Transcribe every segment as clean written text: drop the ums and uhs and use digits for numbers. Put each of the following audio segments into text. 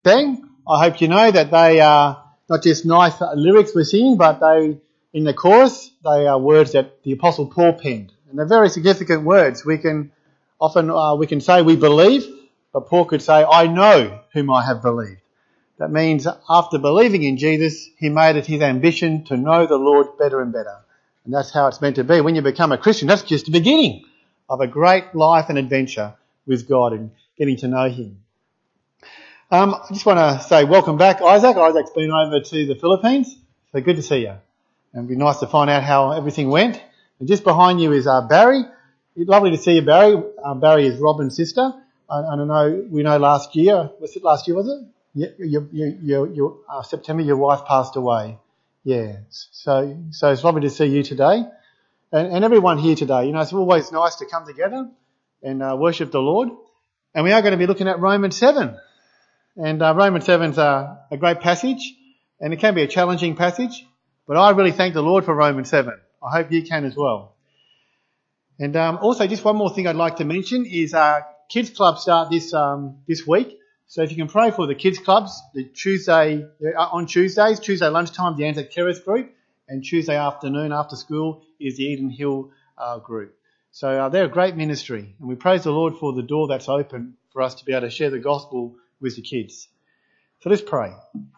sang. I hope you know that they are not just nice lyrics we're singing, but in the chorus, they are words that the Apostle Paul penned. And they're very significant words. We can say we believe, but Paul could say, I know whom I have believed. That means after believing in Jesus, he made it his ambition to know the Lord better and better. And that's how it's meant to be. When you become a Christian, that's just the beginning of a great life and adventure with God and getting to know him. I just want to say welcome back, Isaac. Isaac's been over to the Philippines, so good to see you. And it'd be nice to find out how everything went. And just behind you is Barry. Lovely to see you, Barry. Barry is Robin's sister. I know we know last year. Was it last year? Was it? Yeah, September. Your wife passed away. Yeah. So it's lovely to see you today, and everyone here today. You know, it's always nice to come together and worship the Lord. And we are going to be looking at Romans 7. And Romans 7's a great passage, and it can be a challenging passage, but I really thank the Lord for Romans 7. I hope you can as well. And also, just one more thing I'd like to mention is kids clubs start this week. So if you can pray for the kids clubs, on Tuesdays, Tuesday lunchtime, the Anzac Terrace group, and Tuesday afternoon after school is the Eden Hill group. So they're a great ministry, and we praise the Lord for the door that's open for us to be able to share the gospel with the kids. So let's pray.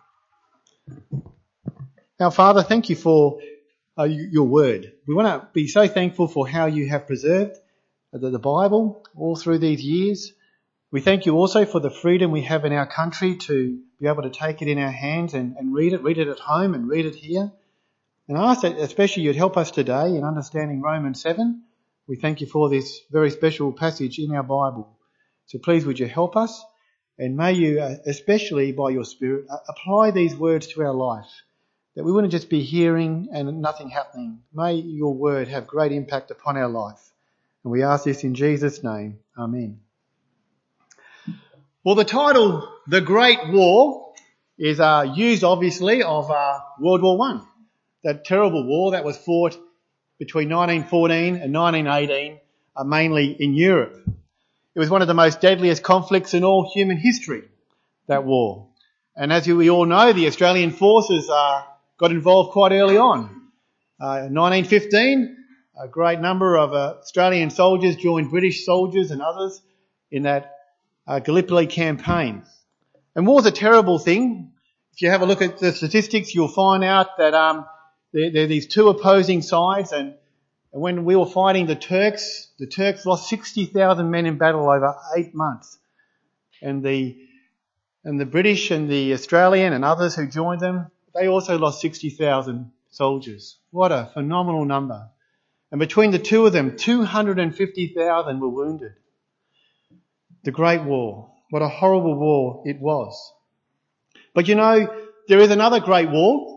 Now, Father, thank you for your word. We want to be so thankful for how you have preserved the Bible all through these years. We thank you also for the freedom we have in our country to be able to take it in our hands and read it at home and read it here. And I ask that especially you'd help us today in understanding Romans 7. We thank you for this very special passage in our Bible. So please would you help us, and may you, especially by your Spirit, apply these words to our life, that we wouldn't just be hearing and nothing happening. May your word have great impact upon our life. And we ask this in Jesus' name. Amen. Well, the title, The Great War, is used obviously of World War I. That terrible war that was fought between 1914 and 1918, mainly in Europe. It was one of the most deadliest conflicts in all human history, that war. And as we all know, the Australian forces got involved quite early on. In 1915, a great number of Australian soldiers joined British soldiers and others in that Gallipoli campaign. And war's a terrible thing. If you have a look at the statistics, you'll find out that there are these two opposing sides, and when we were fighting the Turks lost 60,000 men in battle over 8 months. And the British and the Australian and others who joined them, they also lost 60,000 soldiers. What a phenomenal number. And between the two of them, 250,000 were wounded. The Great War. What a horrible war it was. But you know, there is another great war.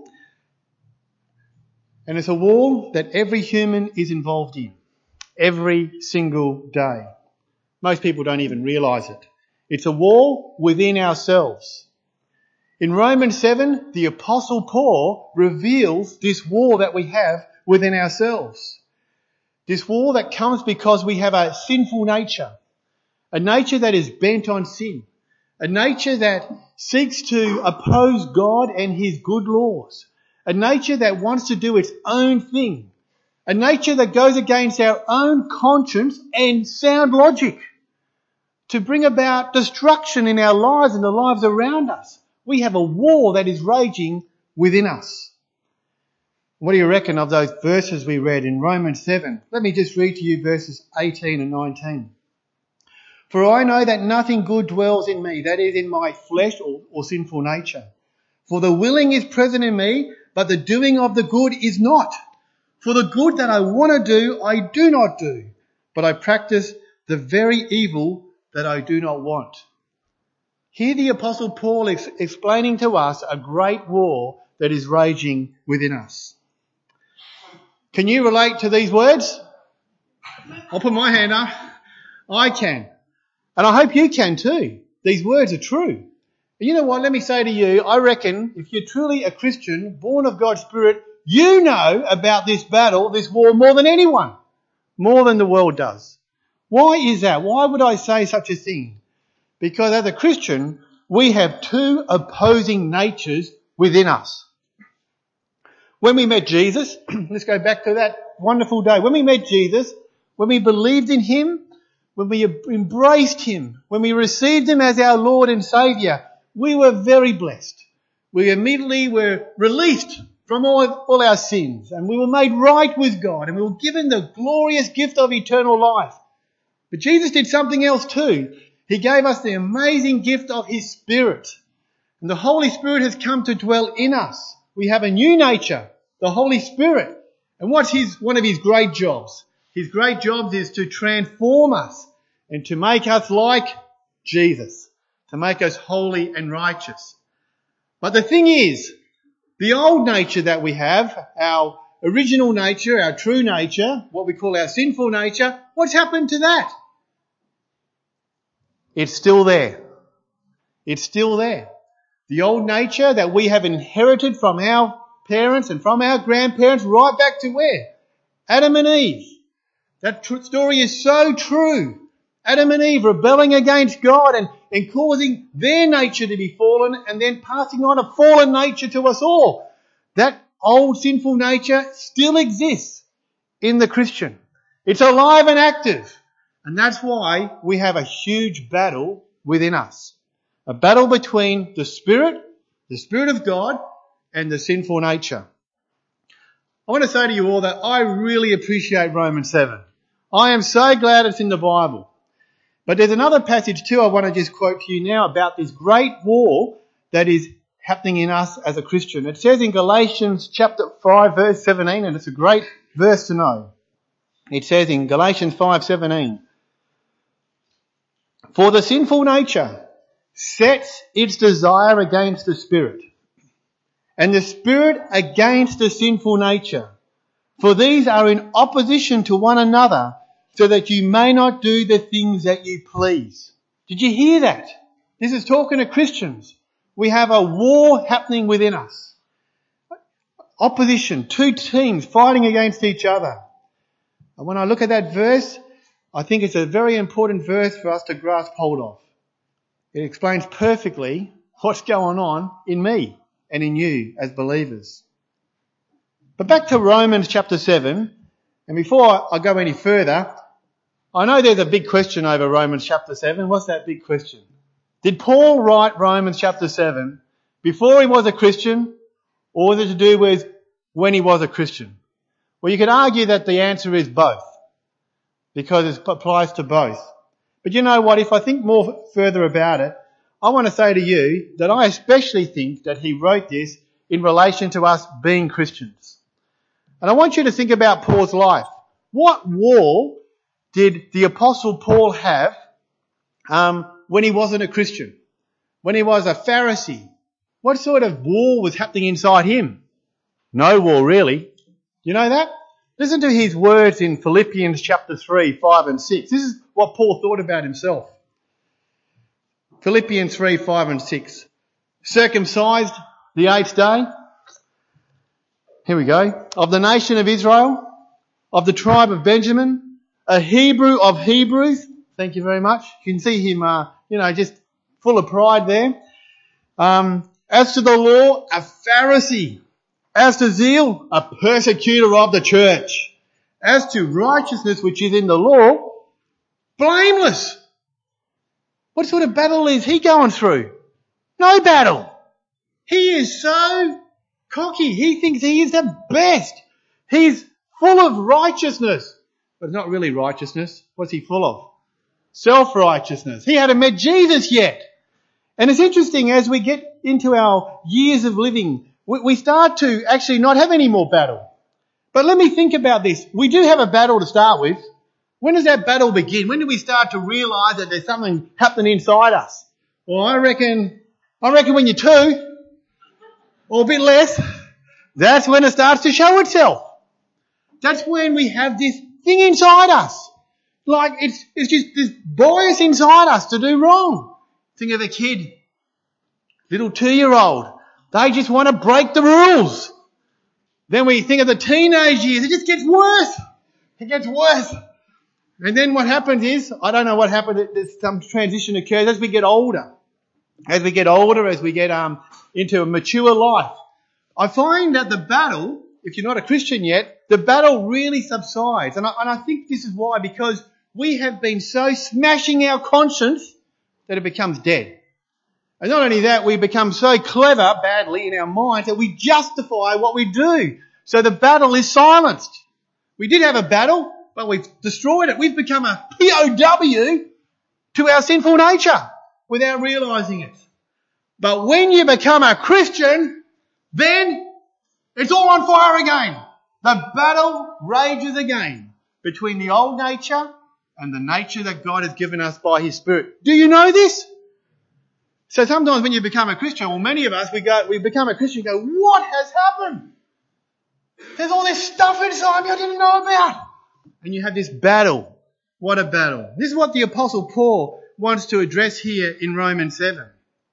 And it's a war that every human is involved in. Every single day. Most people don't even realise it. It's a war within ourselves. In Romans 7, the Apostle Paul reveals this war that we have within ourselves. This war that comes because we have a sinful nature. A nature that is bent on sin. A nature that seeks to oppose God and his good laws. A nature that wants to do its own thing. A nature that goes against our own conscience and sound logic to bring about destruction in our lives and the lives around us. We have a war that is raging within us. What do you reckon of those verses we read in Romans 7? Let me just read to you verses 18 and 19. For I know that nothing good dwells in me, that is in my flesh or sinful nature. For the willing is present in me, but the doing of the good is not. For the good that I want to do, I do not do, but I practice the very evil that I do not want. Here the Apostle Paul is explaining to us a great war that is raging within us. Can you relate to these words? I'll put my hand up. I can. And I hope you can too. These words are true. You know what? Let me say to you, I reckon if you're truly a Christian, born of God's Spirit, you know about this battle, this war, more than anyone. More than the world does. Why is that? Why would I say such a thing? Because as a Christian, we have two opposing natures within us. When we met Jesus, let's go back to that wonderful day. When we met Jesus, when we believed in him, when we embraced him, when we received him as our Lord and Saviour, we were very blessed. We immediately were released from all our sins, and we were made right with God, and we were given the glorious gift of eternal life. But Jesus did something else too. He gave us the amazing gift of his Spirit. And the Holy Spirit has come to dwell in us. We have a new nature, the Holy Spirit. And what's one of his great jobs? His great job is to transform us and to make us like Jesus, to make us holy and righteous. But the thing is, the old nature that we have, our original nature, our true nature, what we call our sinful nature, what's happened to that? It's still there. It's still there. The old nature that we have inherited from our parents and from our grandparents right back to where? Adam and Eve. That story is so true. Adam and Eve rebelling against God and causing their nature to be fallen and then passing on a fallen nature to us all. That old sinful nature still exists in the Christian. It's alive and active. And that's why we have a huge battle within us. A battle between the Spirit of God, and the sinful nature. I want to say to you all that I really appreciate Romans 7. I am so glad it's in the Bible. But there's another passage too I want to just quote to you now about this great war that is happening in us as a Christian. It says in Galatians chapter 5 verse 17, and it's a great verse to know. It says in Galatians 5:17, "For the sinful nature sets its desire against the Spirit, and the Spirit against the sinful nature. For these are in opposition to one another, so that you may not do the things that you please." Did you hear that? This is talking to Christians. We have a war happening within us. Opposition, two teams fighting against each other. And when I look at that verse, I think it's a very important verse for us to grasp hold of. It explains perfectly what's going on in me and in you as believers. But back to Romans chapter 7, and before I go any further, I know there's a big question over Romans chapter 7. What's that big question? Did Paul write Romans chapter 7 before he was a Christian, or was it to do with when he was a Christian? Well, you could argue that the answer is both, because it applies to both. But you know what? If I think more further about it, I want to say to you that I especially think that he wrote this in relation to us being Christians. And I want you to think about Paul's life. What war did the Apostle Paul have when he wasn't a Christian? When he was a Pharisee? What sort of war was happening inside him? No war, really. You know that? Listen to his words in Philippians chapter 3, 5 and 6. This is what Paul thought about himself. Philippians 3, 5 and 6. Circumcised the 8th day. Here we go. Of the nation of Israel, of the tribe of Benjamin, a Hebrew of Hebrews. Thank you very much. You can see him, just full of pride there. As to the law, a Pharisee. As to zeal, a persecutor of the church. As to righteousness which is in the law, blameless. What sort of battle is he going through? No battle. He is so cocky. He thinks he is the best. He's full of righteousness. But it's not really righteousness. What's he full of? Self-righteousness. He hadn't met Jesus yet. And it's interesting, as we get into our years of living, we start to actually not have any more battle. But let me think about this. We do have a battle to start with. When does that battle begin? When do we start to realise that there's something happening inside us? Well, I reckon when you're 2, or a bit less, that's when it starts to show itself. That's when we have this thing inside us. Like it's just this bias inside us to do wrong. Think of a kid, little 2-year-old. They just want to break the rules. Then we think of the teenage years. It just gets worse. It gets worse. And then what happens is, I don't know what happened, there's some transition occurs as we get older. as we get older, as we get into a mature life, I find that the battle, if you're not a Christian yet, the battle really subsides. And I think this is why, because we have been so smashing our conscience that it becomes dead. And not only that, we become so clever, badly, in our minds that we justify what we do. So the battle is silenced. We did have a battle, but we've destroyed it. We've become a POW to our sinful nature without realising it. But when you become a Christian, then it's all on fire again. The battle rages again between the old nature and the nature that God has given us by His Spirit. Do you know this? So sometimes when you become a Christian, well, many of us, we become a Christian and go, what has happened? There's all this stuff inside me I didn't know about. And you have this battle. What a battle. This is what the Apostle Paul wants to address here in Romans 7.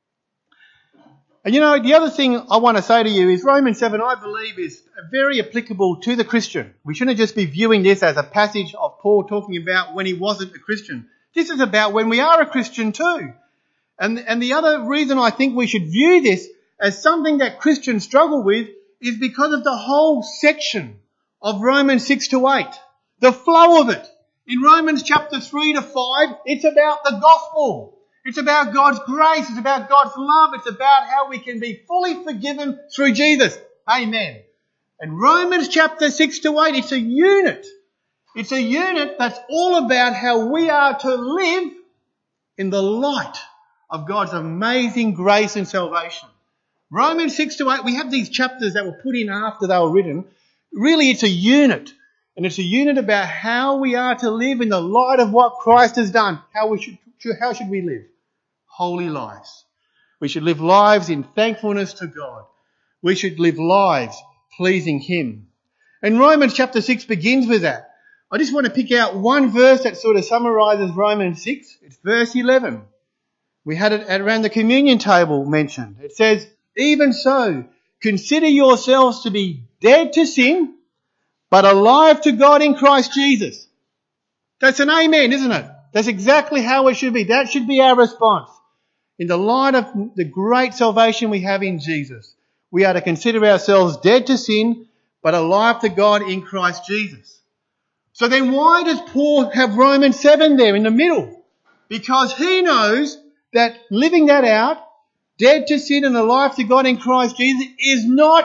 And you know, the other thing I want to say to you is Romans 7, I believe, is very applicable to the Christian. We shouldn't just be viewing this as a passage of Paul talking about when he wasn't a Christian. This is about when we are a Christian too. And the other reason I think we should view this as something that Christians struggle with is because of the whole section of Romans 6 to 8. The flow of it. In Romans chapter 3 to 5, it's about the gospel. It's about God's grace. It's about God's love. It's about how we can be fully forgiven through Jesus. Amen. And Romans chapter 6 to 8, it's a unit. It's a unit that's all about how we are to live in the light of God's amazing grace and salvation. Romans 6 to 8, we have these chapters that were put in after they were written. Really, it's a unit. And it's a unit about how we are to live in the light of what Christ has done. How should we live? Holy lives. We should live lives in thankfulness to God. We should live lives pleasing Him. And Romans chapter 6 begins with that. I just want to pick out one verse that sort of summarises Romans 6. It's verse 11. We had it around the communion table mentioned. It says, even so, consider yourselves to be dead to sin, but alive to God in Christ Jesus. That's an amen, isn't it? That's exactly how it should be. That should be our response. In the light of the great salvation we have in Jesus, we are to consider ourselves dead to sin, but alive to God in Christ Jesus. So then why does Paul have Romans 7 there in the middle? Because he knows that living that out, dead to sin and alive to God in Christ Jesus, is not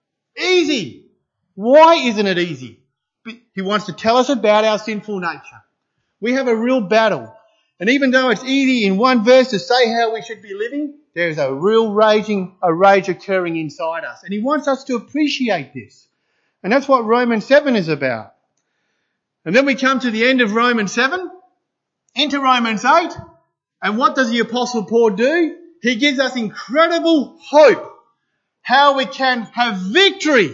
easy. Why isn't it easy? He wants to tell us about our sinful nature. We have a real battle. And even though it's easy in one verse to say how we should be living, there is a real rage occurring inside us. And he wants us to appreciate this. And that's what Romans 7 is about. And then we come to the end of Romans 7, into Romans 8. And what does the Apostle Paul do? He gives us incredible hope. How we can have victory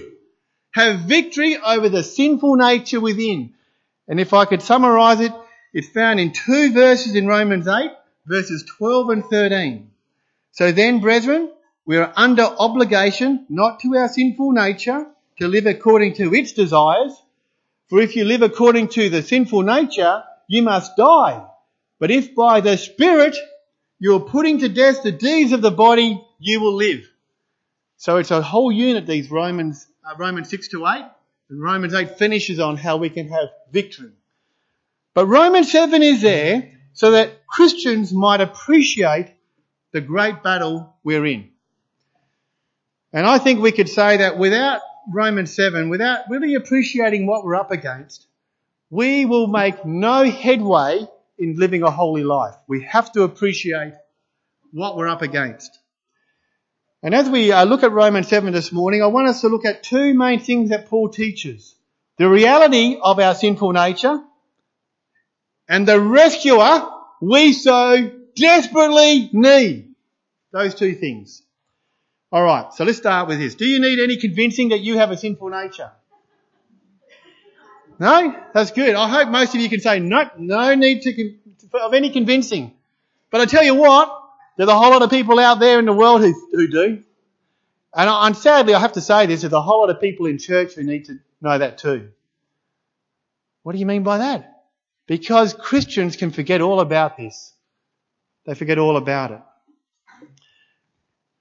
over the sinful nature within. And if I could summarise it, it's found in two verses in Romans 8, verses 12 and 13. So then, brethren, we are under obligation, not to our sinful nature, to live according to its desires. For if you live according to the sinful nature, you must die. But if by the Spirit you are putting to death the deeds of the body, you will live. So it's a whole unit, these Romans 6 to 8. And Romans 8 finishes on how we can have victory. But Romans 7 is there so that Christians might appreciate the great battle we're in. And I think we could say that without Romans 7, without really appreciating what we're up against, we will make no headway in living a holy life. We have to appreciate what we're up against. And as we look at Romans 7 this morning, I want us to look at two main things that Paul teaches. The reality of our sinful nature and the rescuer we so desperately need. Those two things. All right, so let's start with this. Do you need any convincing that you have a sinful nature? No? That's good. I hope most of you can say no need of any convincing. But I tell you what, there's a whole lot of people out there in the world who do. And sadly, I have to say this, there's a whole lot of people in church who need to know that too. What do you mean by that? Because Christians can forget all about this. They forget all about it.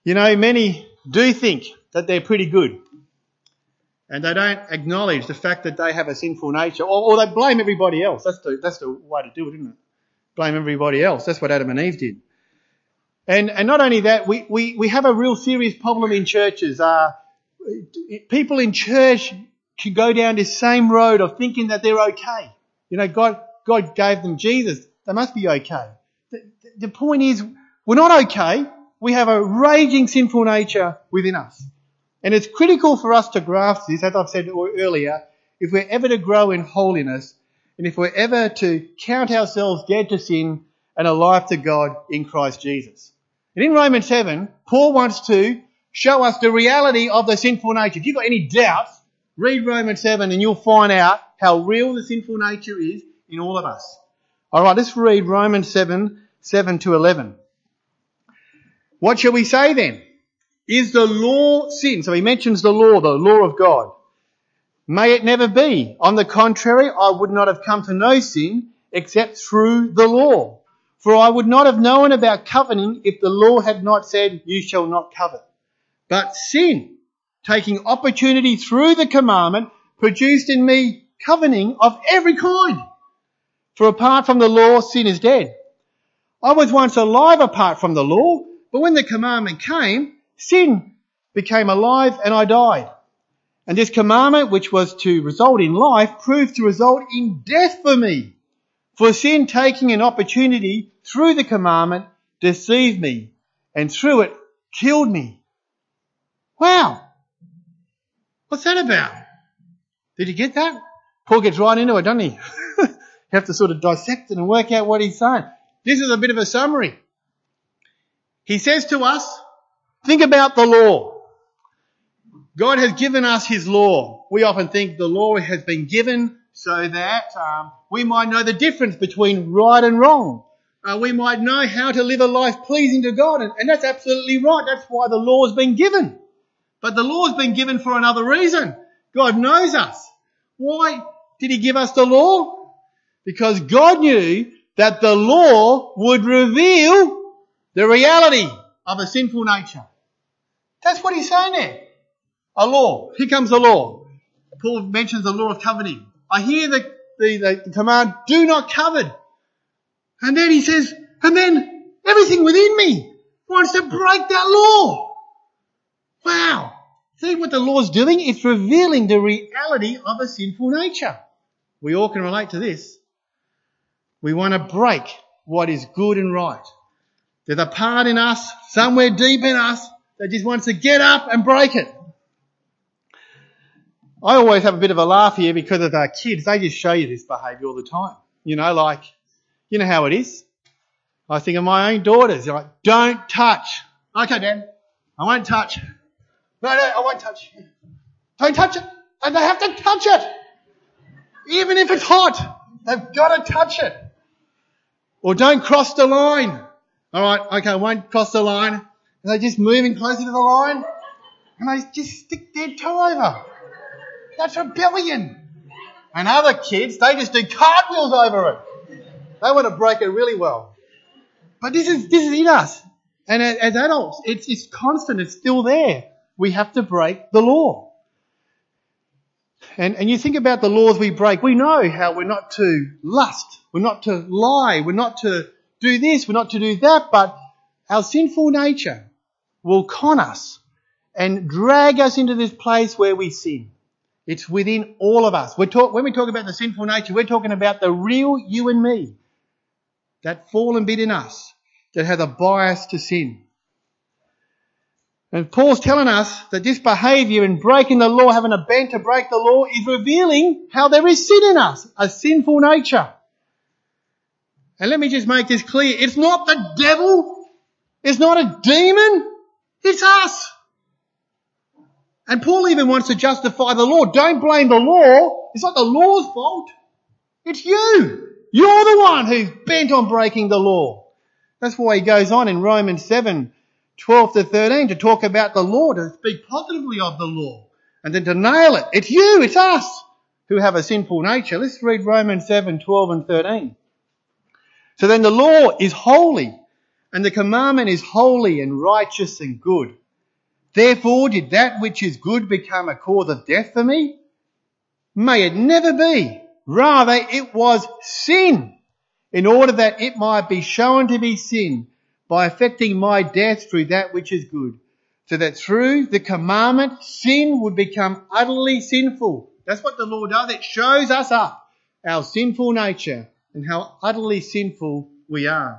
You know, many do think that they're pretty good, and they don't acknowledge the fact that they have a sinful nature, or they blame everybody else. That's the way to do it, isn't it? Blame everybody else. That's what Adam and Eve did. And not only that, we have a real serious problem in churches. People in church can go down this same road of thinking that they're okay. You know, God gave them Jesus. They must be okay. The point is, we're not okay. We have a raging sinful nature within us. And it's critical for us to grasp this, as I've said earlier, if we're ever to grow in holiness and if we're ever to count ourselves dead to sin and alive to God in Christ Jesus. And in Romans 7, Paul wants to show us the reality of the sinful nature. If you've got any doubts, read Romans 7 and you'll find out how real the sinful nature is in all of us. All right, let's read Romans 7 to 11. What shall we say then? Is the law sin? So he mentions the law of God. May it never be. On the contrary, I would not have come to know sin except through the law. For I would not have known about coveting if the law had not said, you shall not covet. But sin, taking opportunity through the commandment, produced in me coveting of every kind. For apart from the law, sin is dead. I was once alive apart from the law, but when the commandment came, sin became alive and I died. And this commandment, which was to result in life, proved to result in death for me. For sin, taking an opportunity through the commandment, deceived me, and through it killed me. Wow. What's that about? Did you get that? Paul gets right into it, doesn't he? You have to sort of dissect it and work out what he's saying. This is a bit of a summary. He says to us, think about the law. God has given us his law. We often think the law has been given so that we might know the difference between right and wrong. We might know how to live a life pleasing to God. And that's absolutely right. That's why the law has been given. But the law has been given for another reason. God knows us. Why did he give us the law? Because God knew that the law would reveal the reality of a sinful nature. That's what he's saying there. A law. Here comes the law. Paul mentions the law of coveting. I hear the command, do not covet. And then he says, and then everything within me wants to break that law. Wow. See what the law's doing? It's revealing the reality of a sinful nature. We all can relate to this. We want to break what is good and right. There's a part in us, somewhere deep in us, that just wants to get up and break it. I always have a bit of a laugh here because of our kids. They just show you this behaviour all the time. You know, like, you know how it is. I think of my own daughters. You're like, don't touch. Okay, Dad, I won't touch. No, I won't touch. Don't touch it. And they have to touch it. Even if it's hot, they've got to touch it. Or don't cross the line. All right, okay, I won't cross the line. And they're just moving closer to the line. And they just stick their toe over. That's rebellion. And other kids, they just do cartwheels over it. They want to break it really well. But this is in us. And as adults, it's constant. It's still there. We have to break the law. And you think about the laws we break. We know how we're not to lust. We're not to lie. We're not to do this. We're not to do that. But our sinful nature will con us and drag us into this place where we sin. It's within all of us. When we talk about the sinful nature, we're talking about the real you and me. That fallen bit in us that has a bias to sin. And Paul's telling us that this behaviour in breaking the law, having a bent to break the law, is revealing how there is sin in us, a sinful nature. And let me just make this clear. It's not the devil. It's not a demon. It's us. And Paul even wants to justify the law. Don't blame the law. It's not the law's fault. It's you. You're the one who's bent on breaking the law. That's why he goes on in Romans 7, 12 to 13 to talk about the law, to speak positively of the law, and then to nail it. It's you, it's us who have a sinful nature. Let's read Romans 7, 12 and 13. So then the law is holy, and the commandment is holy and righteous and good. Therefore did that which is good become a cause of death for me? May it never be. Rather, it was sin, in order that it might be shown to be sin by effecting my death through that which is good, so that through the commandment sin would become utterly sinful. That's what the law does. It shows us up our sinful nature and how utterly sinful we are.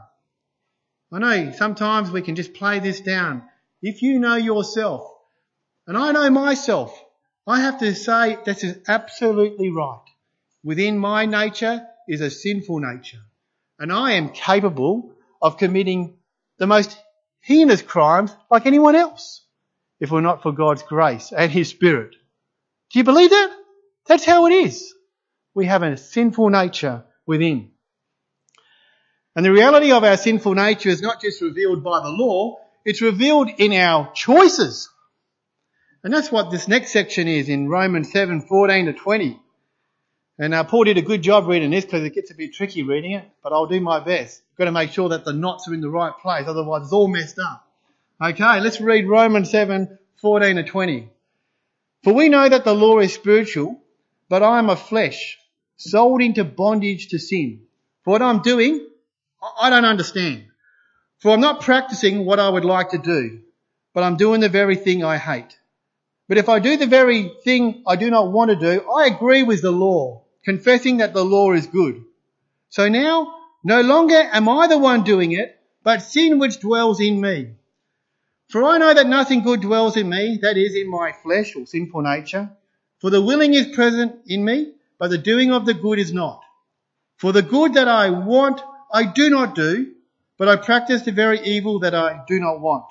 I know sometimes we can just play this down. If you know yourself, and I know myself, I have to say this is absolutely right. Within my nature is a sinful nature. And I am capable of committing the most heinous crimes like anyone else, if it were not for God's grace and His Spirit. Do you believe that? That's how it is. We have a sinful nature within. And the reality of our sinful nature is not just revealed by the law, it's revealed in our choices. And that's what this next section is in Romans 7:14 to 20. And Paul did a good job reading this because it gets a bit tricky reading it, but I'll do my best. Got to make sure that the knots are in the right place, otherwise it's all messed up. Okay, let's read Romans 7:14 to 20. For we know that the law is spiritual, but I am of flesh, sold into bondage to sin. For what I'm doing, I don't understand. For I'm not practicing what I would like to do, but I'm doing the very thing I hate. But if I do the very thing I do not want to do, I agree with the law, confessing that the law is good. So now, no longer am I the one doing it, but sin which dwells in me. For I know that nothing good dwells in me, that is, in my flesh or sinful nature. For the willing is present in me, but the doing of the good is not. For the good that I want, I do not do, but I practice the very evil that I do not want.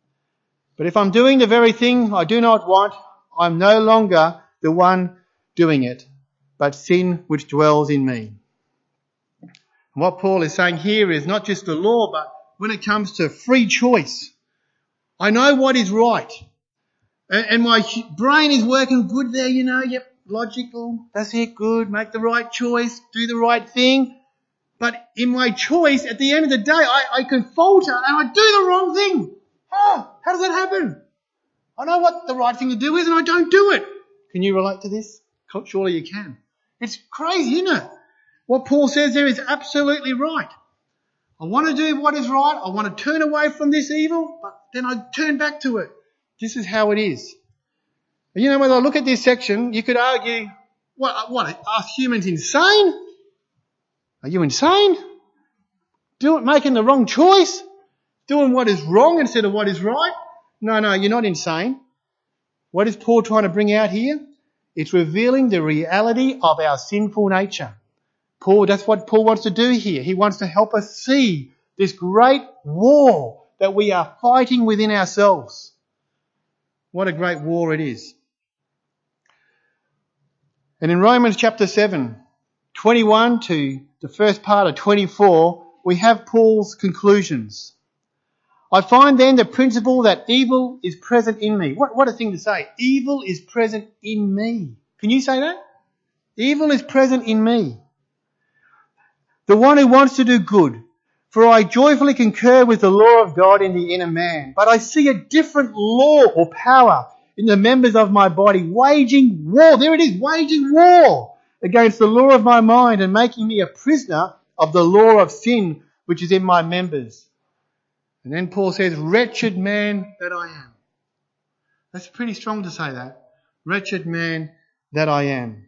But if I'm doing the very thing I do not want, I'm no longer the one doing it, but sin which dwells in me. And what Paul is saying here is not just the law, but when it comes to free choice, I know what is right. And my brain is working good there, yep, logical, that's it, good, make the right choice, do the right thing. But in my choice, at the end of the day, I can falter and I do the wrong thing. Oh, how does that happen? I know what the right thing to do is and I don't do it. Can you relate to this? Surely you can. It's crazy, isn't it? What Paul says there is absolutely right. I want to do what is right. I want to turn away from this evil, but then I turn back to it. This is how it is. And when I look at this section, you could argue, what, are humans insane? Are you insane? Making the wrong choice? Doing what is wrong instead of what is right? No, you're not insane. What is Paul trying to bring out here? It's revealing the reality of our sinful nature. That's what Paul wants to do here. He wants to help us see this great war that we are fighting within ourselves. What a great war it is. And in Romans chapter 7, 21 to the first part of 24, we have Paul's conclusions. I find then the principle that evil is present in me. What a thing to say. Evil is present in me. Can you say that? Evil is present in me. The one who wants to do good. For I joyfully concur with the law of God in the inner man. But I see a different law or power in the members of my body, waging war. There it is, waging war against the law of my mind and making me a prisoner of the law of sin which is in my members. And then Paul says, wretched man that I am. That's pretty strong to say that. Wretched man that I am.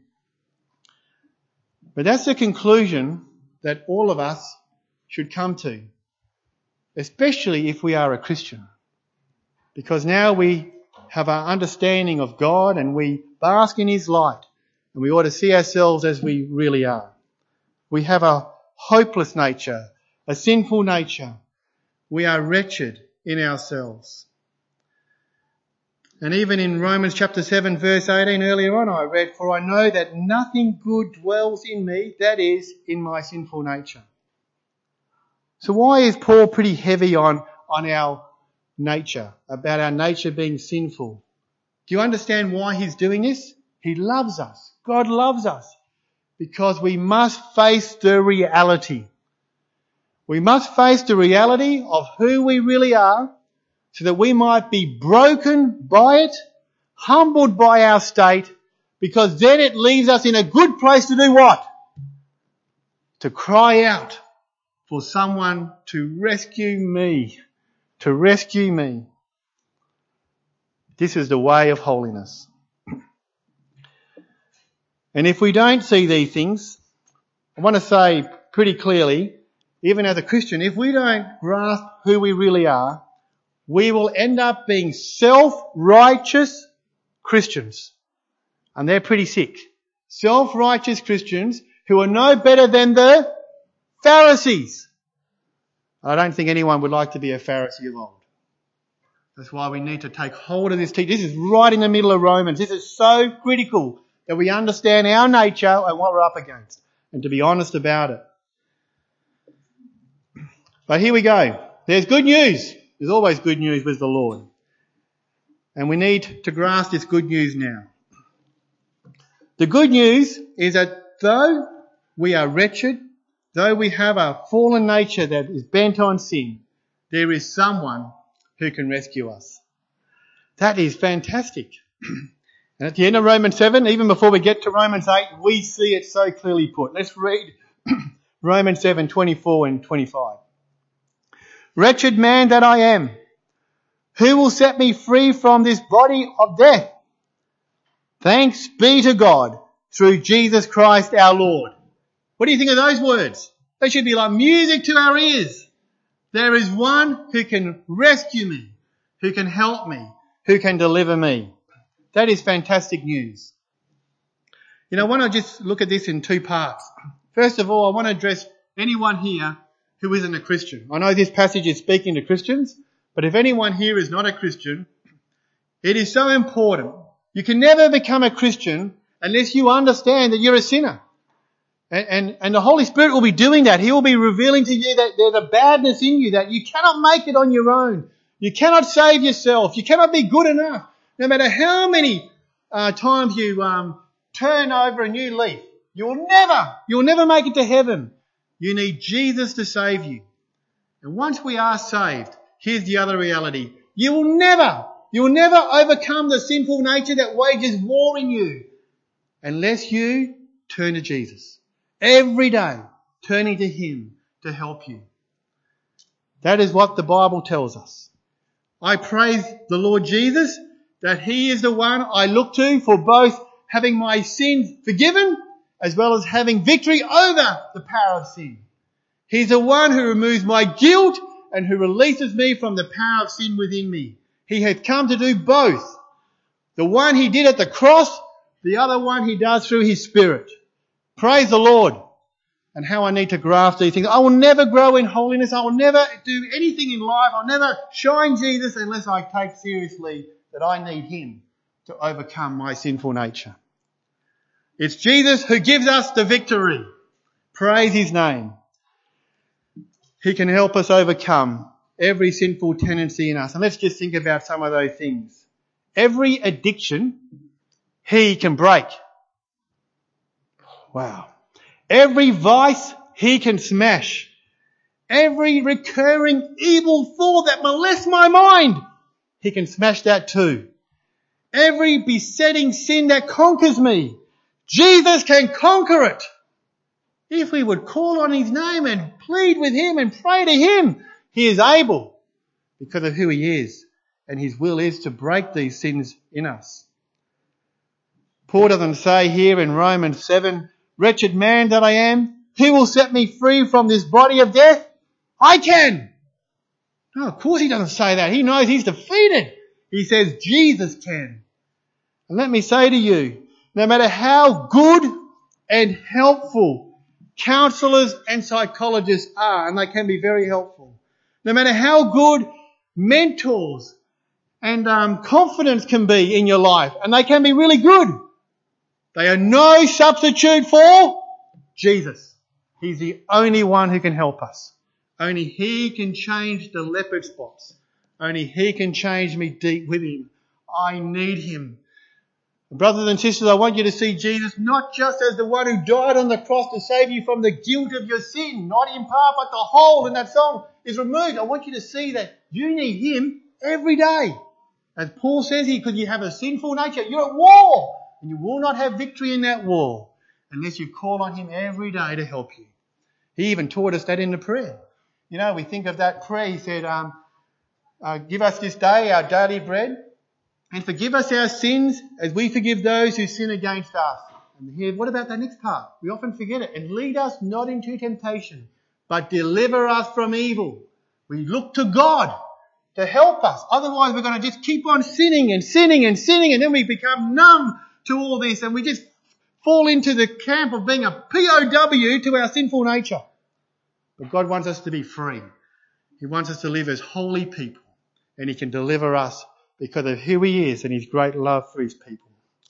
But that's the conclusion that all of us should come to, especially if we are a Christian. Because now we have our understanding of God and we bask in His light and we ought to see ourselves as we really are. We have a hopeless nature, a sinful nature. We are wretched in ourselves. And even in Romans chapter 7 verse 18 earlier on I read, for I know that nothing good dwells in me, that is, in my sinful nature. So why is Paul pretty heavy on our nature, about our nature being sinful? Do you understand why he's doing this? He loves us. God loves us. Because we must face the reality. We must face the reality of who we really are so that we might be broken by it, humbled by our state, because then it leaves us in a good place to do what? To cry out for someone to rescue me. To rescue me. This is the way of holiness. And if we don't see these things, I want to say pretty clearly, even as a Christian, if we don't grasp who we really are, we will end up being self-righteous Christians. And they're pretty sick. Self-righteous Christians who are no better than the Pharisees. I don't think anyone would like to be a Pharisee of old. That's why we need to take hold of this teaching. This is right in the middle of Romans. This is so critical that we understand our nature and what we're up against, and to be honest about it. But here we go. There's good news. There's always good news with the Lord. And we need to grasp this good news now. The good news is that though we are wretched, though we have a fallen nature that is bent on sin, there is someone who can rescue us. That is fantastic. And at the end of Romans 7, even before we get to Romans 8, we see it so clearly put. Let's read Romans 7, 24 and 25. Wretched man that I am, who will set me free from this body of death? Thanks be to God through Jesus Christ our Lord. What do you think of those words? They should be like music to our ears. There is one who can rescue me, who can help me, who can deliver me. That is fantastic news. You know, I want to just look at this in two parts. First of all, I want to address anyone here who isn't a Christian. I know this passage is speaking to Christians, but if anyone here is not a Christian, it is so important. You can never become a Christian unless you understand that you're a sinner. And the Holy Spirit will be doing that. He will be revealing to you that there's a badness in you, that you cannot make it on your own. You cannot save yourself. You cannot be good enough. No matter how many times you turn over a new leaf, you'll never make it to heaven. You need Jesus to save you. And once we are saved, here's the other reality. You will never overcome the sinful nature that wages war in you unless you turn to Jesus. Every day, turning to Him to help you. That is what the Bible tells us. I praise the Lord Jesus that He is the one I look to for both having my sins forgiven as well as having victory over the power of sin. He's the one who removes my guilt and who releases me from the power of sin within me. He has come to do both. The one He did at the cross, the other one He does through His Spirit. Praise the Lord. And how I need to grasp these things. I will never grow in holiness. I will never do anything in life. I'll never shine Jesus unless I take seriously that I need Him to overcome my sinful nature. It's Jesus who gives us the victory. Praise His name. He can help us overcome every sinful tendency in us. And let's just think about some of those things. Every addiction, He can break. Wow. Every vice, He can smash. Every recurring evil thought that molests my mind, He can smash that too. Every besetting sin that conquers me, Jesus can conquer it. If we would call on His name and plead with Him and pray to Him, He is able because of who He is. And His will is to break these sins in us. Paul doesn't say here in Romans 7, wretched man that I am, who will set me free from this body of death? I can. No, of course he doesn't say that. He knows he's defeated. He says Jesus can. And let me say to you, no matter how good and helpful counsellors and psychologists are, and they can be very helpful, no matter how good mentors and confidence can be in your life, and they can be really good, they are no substitute for Jesus. He's the only one who can help us. Only He can change the leopard spots. Only He can change me deep within. I need Him. Brothers and sisters, I want you to see Jesus not just as the one who died on the cross to save you from the guilt of your sin, not in part, but the whole, and that song is removed. I want you to see that you need Him every day. As Paul says here, because you have a sinful nature, you're at war. And you will not have victory in that war unless you call on him every day to help you. He even taught us that in the prayer. You know, we think of that prayer. He said, give us this day our daily bread and forgive us our sins as we forgive those who sin against us. And here, what about the next part? We often forget it. And lead us not into temptation, but deliver us from evil. We look to God to help us. Otherwise, we're going to just keep on sinning and sinning and sinning, and then we become numb to all this, and we just fall into the camp of being a POW to our sinful nature. But God wants us to be free. He wants us to live as holy people, and he can deliver us because of who he is and his great love for his people.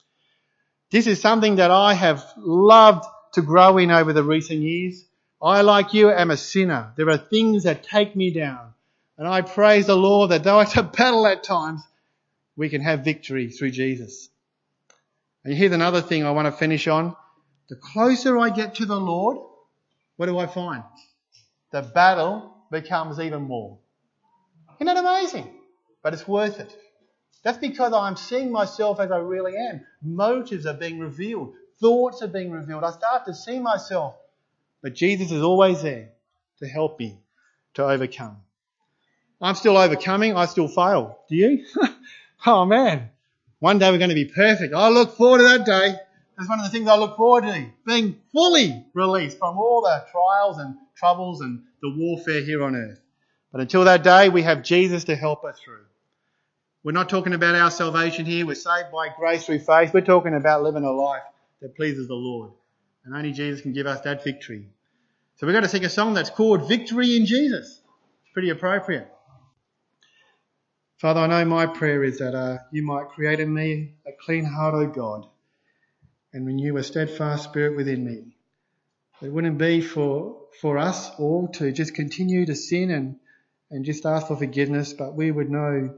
This is something that I have loved to grow in over the recent years. I, like you, am a sinner. There are things that take me down. And I praise the Lord that though it's a battle at times, we can have victory through Jesus. And here's another thing I want to finish on. The closer I get to the Lord, what do I find? The battle becomes even more. Isn't that amazing? But it's worth it. That's because I'm seeing myself as I really am. Motives are being revealed. Thoughts are being revealed. I start to see myself. But Jesus is always there to help me to overcome. I'm still overcoming. I still fail. Do you? Oh man. One day we're going to be perfect. I look forward to that day. That's one of the things I look forward to. Being fully released from all the trials and troubles and the warfare here on earth. But until that day, we have Jesus to help us through. We're not talking about our salvation here. We're saved by grace through faith. We're talking about living a life that pleases the Lord. And only Jesus can give us that victory. So we're going to sing a song that's called Victory in Jesus. It's pretty appropriate. Father, I know my prayer is that you might create in me a clean heart, O God, and renew a steadfast spirit within me. It wouldn't be for us all to just continue to sin and just ask for forgiveness, but we would know,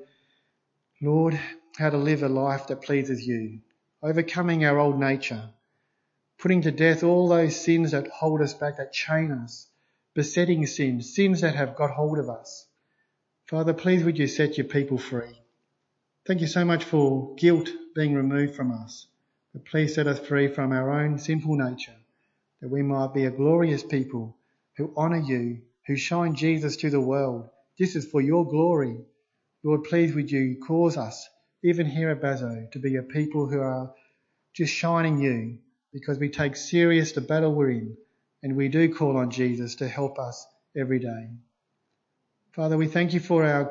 Lord, how to live a life that pleases you, overcoming our old nature, putting to death all those sins that hold us back, that chain us, besetting sins, sins that have got hold of us. Father, please would you set your people free. Thank you so much for guilt being removed from us. But please set us free from our own sinful nature, that we might be a glorious people who honour you, who shine Jesus to the world. This is for your glory. Lord, please would you cause us, even here at Bazo, to be a people who are just shining you, because we take serious the battle we're in, and we do call on Jesus to help us every day. Father, we thank you for our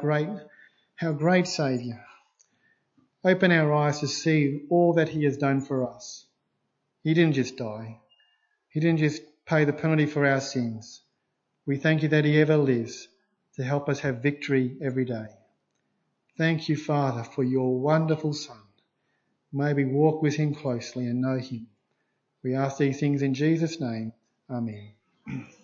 great Saviour. Open our eyes to see all that he has done for us. He didn't just die. He didn't just pay the penalty for our sins. We thank you that he ever lives to help us have victory every day. Thank you, Father, for your wonderful Son. May we walk with him closely and know him. We ask these things in Jesus' name. Amen.